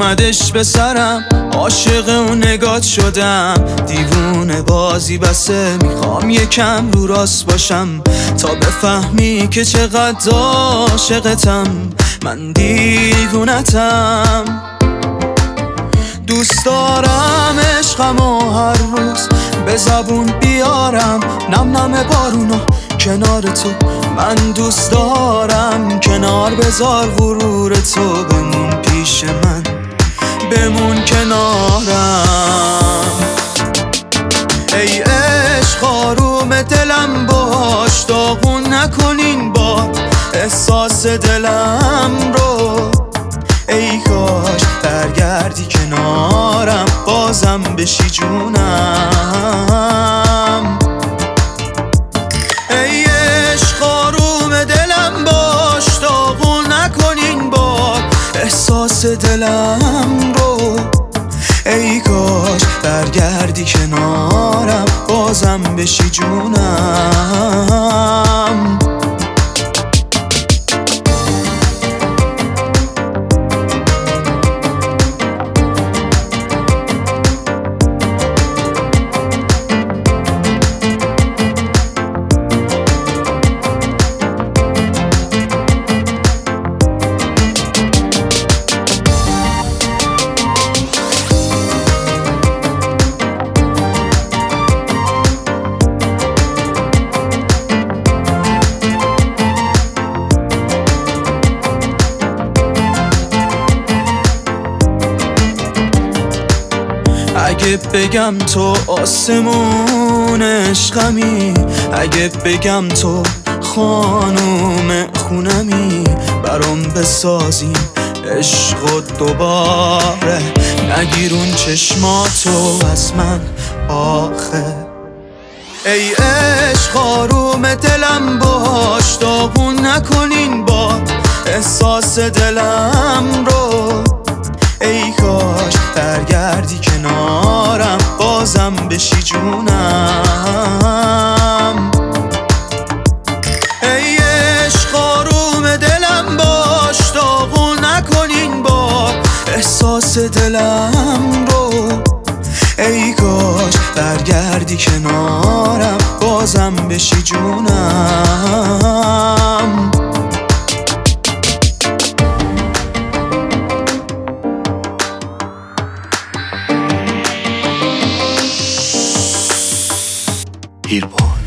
اومدش به سرم، عاشق اون نگات شدم. دیوونه بازی بسه، میخوام یکم رو راست باشم تا بفهمی که چقدر عاشقتم. من دیوونتم، دوست دارم عشقمو هر روز به زبون بیارم. نم نم بارونا کنار تو، من دوست دارم. کنار بذار غرور تو، بمون پیش من، بمون کنارم. ای عشق آروم دلم باش، داغون نکنین بار احساس دلم رو. ای کاش برگردی کنارم، بازم بشی جونم. ای عشق آروم دلم باش، داغون نکنین بار احساس دلم رو. ای کاش برگردی کنارم، بازم بشی جونم. اگه بگم تو آسمون عشقمی، اگه بگم تو خانوم خونمی، برام بسازیم عشق و دوباره نگیرون چشماتو از من آخه. ای عشق آروم دلم باش، داغون نکنین بار احساس دلم رو. ای کاش برگردی کنارم، بازم بشی جونم. ای عشق آروم دلم باش، داغون نکنین بار احساس دلم رو. ای کاش برگردی کنارم، بازم بشی جونم. Hillboy.